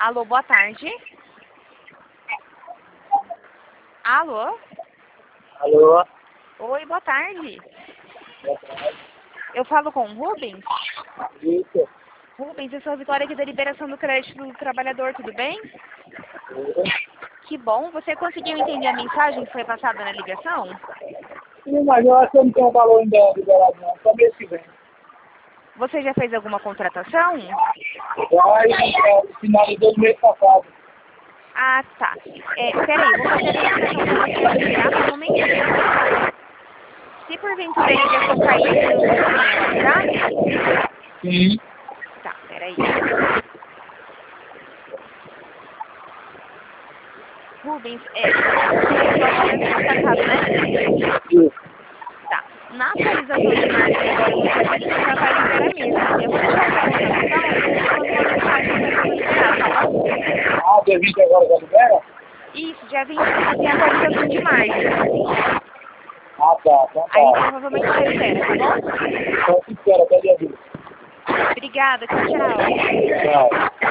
Alô, boa tarde. Alô? Alô? Oi, boa tarde. Boa tarde. Eu falo com o Rubens? Isso. Rubens, eu sou a Vitória aqui da Liberação do Crédito do Trabalhador, tudo bem? Que bom. Você conseguiu entender a mensagem que foi passada na ligação? Sim, mas eu acho que eu não tenho valor ainda liberado não, só mês que vem. Você já fez alguma contratação? Finalizou no mês passado. Ah, tá. Peraí, vou fazer a verificação para você aqui, tá? Um momentinho. Se porventura a ligação cair, você tem o WhatsApp? Sim. Tá, peraí. Rubens, você falou no mês passado, né? Isso. Tá. Na atualização de março agora, no dia 20, já vai liberar mesmo. Eu vou deixar essa contratação e eu te mando uma mensagem para você liberar, tá bom? Ah, dia 20 agora já libera? Isso, dia 20 você tem a atualização de março. Ah, tá. Então Aí tá. provavelmente já libera, tá bom? Então se espera até dia 20. Obrigada, tchau, tchau. Tchau.